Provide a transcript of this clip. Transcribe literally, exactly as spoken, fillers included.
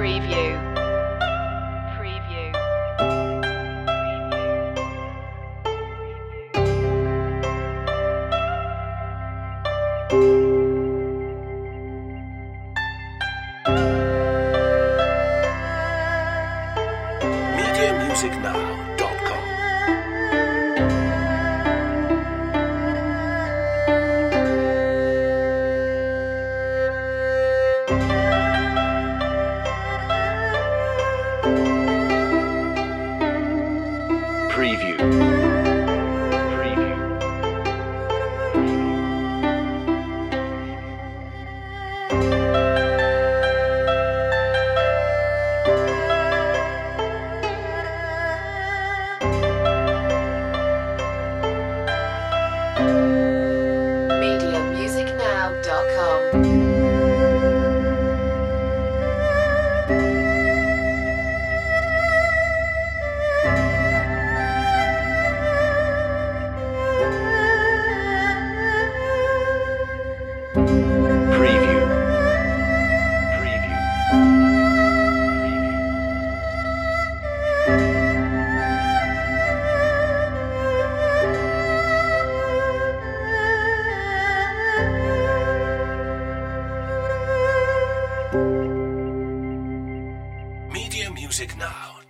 Preview. Preview. media music now dot com. Preview. Preview. media music now dot com. Preview. Preview. Preview. media music now